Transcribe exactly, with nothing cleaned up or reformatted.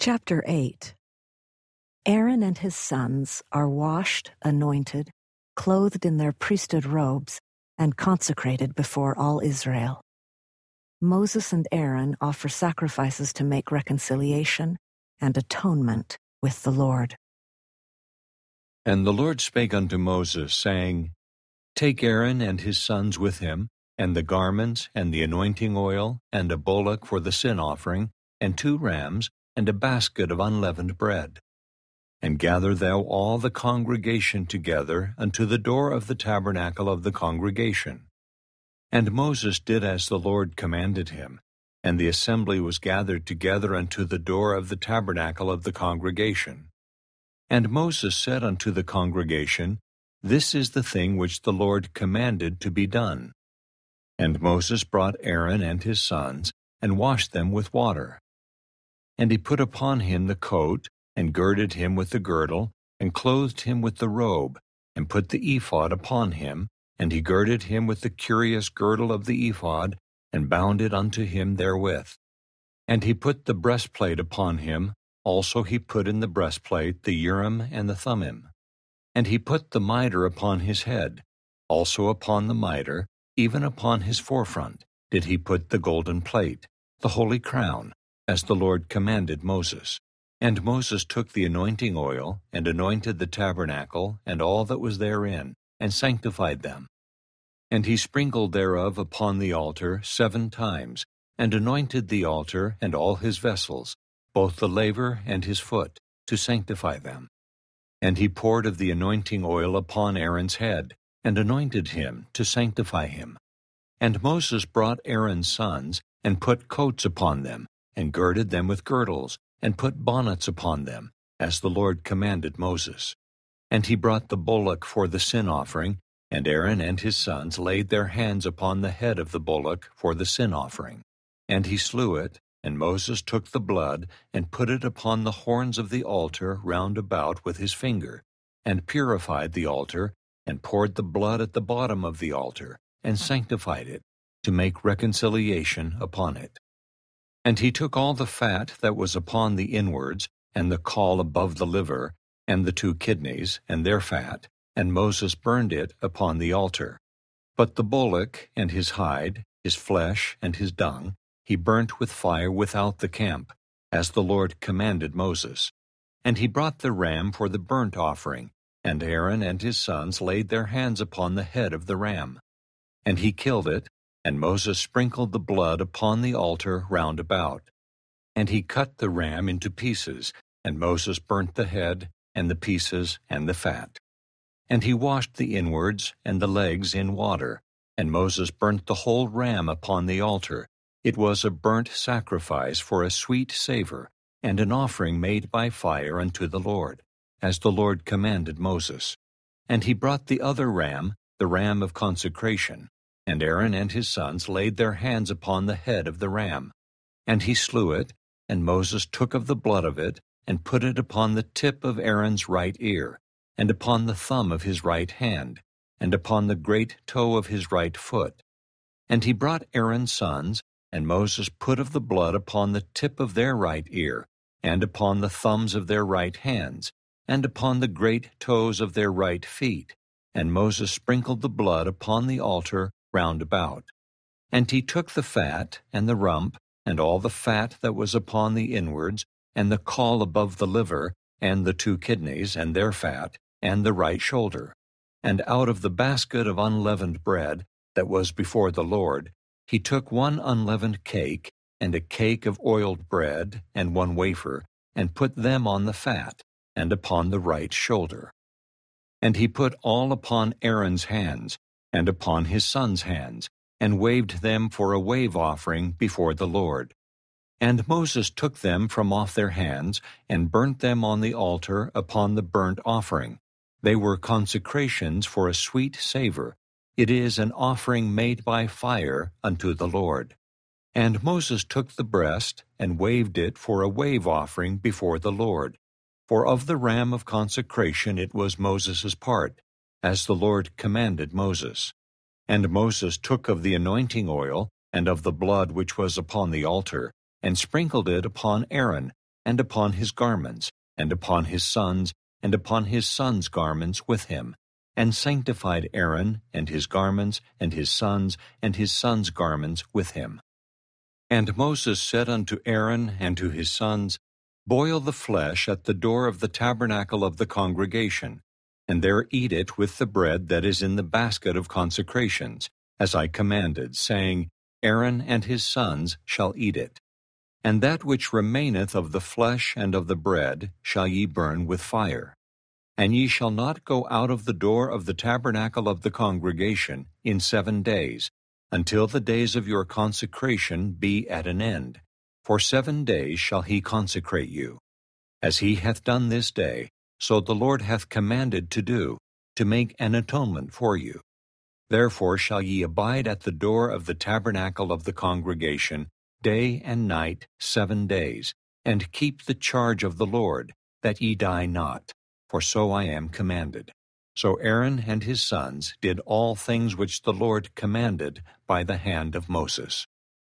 Chapter eight. Aaron and his sons are washed, anointed, clothed in their priesthood robes, and consecrated before all Israel. Moses and Aaron offer sacrifices to make reconciliation and atonement with the Lord. And the Lord spake unto Moses, saying, Take Aaron and his sons with him, and the garments, and the anointing oil, and a bullock for the sin offering, and two rams, and a basket of unleavened bread. And gather thou all the congregation together unto the door of the tabernacle of the congregation. And Moses did as the Lord commanded him, and the assembly was gathered together unto the door of the tabernacle of the congregation. And Moses said unto the congregation, This is the thing which the Lord commanded to be done. And Moses brought Aaron and his sons, and washed them with water. And he put upon him the coat, and girded him with the girdle, and clothed him with the robe, and put the ephod upon him, and he girded him with the curious girdle of the ephod, and bound it unto him therewith. And he put the breastplate upon him, also he put in the breastplate the Urim and the Thummim. And he put the mitre upon his head, also upon the mitre, even upon his forefront, did he put the golden plate, the holy crown, as the Lord commanded Moses. And Moses took the anointing oil, and anointed the tabernacle, and all that was therein, and sanctified them. And he sprinkled thereof upon the altar seven times, and anointed the altar and all his vessels, both the laver and his foot, to sanctify them. And he poured of the anointing oil upon Aaron's head, and anointed him to sanctify him. And Moses brought Aaron's sons, and put coats upon them, and girded them with girdles, and put bonnets upon them, as the Lord commanded Moses. And he brought the bullock for the sin offering, and Aaron and his sons laid their hands upon the head of the bullock for the sin offering. And he slew it, and Moses took the blood, and put it upon the horns of the altar round about with his finger, and purified the altar, and poured the blood at the bottom of the altar, and sanctified it, to make reconciliation upon it. And he took all the fat that was upon the inwards, and the caul above the liver, and the two kidneys, and their fat, and Moses burned it upon the altar. But the bullock, and his hide, his flesh, and his dung, he burnt with fire without the camp, as the Lord commanded Moses. And he brought the ram for the burnt offering, and Aaron and his sons laid their hands upon the head of the ram. And he killed it, and Moses sprinkled the blood upon the altar round about. And he cut the ram into pieces, and Moses burnt the head, and the pieces, and the fat. And he washed the inwards and the legs in water, and Moses burnt the whole ram upon the altar. It was a burnt sacrifice for a sweet savor, and an offering made by fire unto the Lord, as the Lord commanded Moses. And he brought the other ram, the ram of consecration, and Aaron and his sons laid their hands upon the head of the ram. And he slew it, and Moses took of the blood of it, and put it upon the tip of Aaron's right ear, and upon the thumb of his right hand, and upon the great toe of his right foot. And he brought Aaron's sons, and Moses put of the blood upon the tip of their right ear, and upon the thumbs of their right hands, and upon the great toes of their right feet. And Moses sprinkled the blood upon the altar round about. And he took the fat, and the rump, and all the fat that was upon the inwards, and the caul above the liver, and the two kidneys, and their fat, and the right shoulder. And out of the basket of unleavened bread that was before the Lord, he took one unleavened cake, and a cake of oiled bread, and one wafer, and put them on the fat, and upon the right shoulder. And he put all upon Aaron's hands, and upon his sons' hands, and waved them for a wave offering before the Lord. And Moses took them from off their hands, and burnt them on the altar upon the burnt offering. They were consecrations for a sweet savor. It is an offering made by fire unto the Lord. And Moses took the breast, and waved it for a wave offering before the Lord. For of the ram of consecration it was Moses' part, as the Lord commanded Moses. And Moses took of the anointing oil, and of the blood which was upon the altar, and sprinkled it upon Aaron, and upon his garments, and upon his sons, and upon his sons' garments with him, and sanctified Aaron, and his garments, and his sons, and his sons' garments with him. And Moses said unto Aaron and to his sons, Boil the flesh at the door of the tabernacle of the congregation, and there eat it with the bread that is in the basket of consecrations, as I commanded, saying, Aaron and his sons shall eat it. And that which remaineth of the flesh and of the bread shall ye burn with fire. And ye shall not go out of the door of the tabernacle of the congregation in seven days, until the days of your consecration be at an end. For seven days shall he consecrate you. As he hath done this day, so the Lord hath commanded to do, to make an atonement for you. Therefore shall ye abide at the door of the tabernacle of the congregation, day and night, seven days, and keep the charge of the Lord, that ye die not, for so I am commanded. So Aaron and his sons did all things which the Lord commanded by the hand of Moses.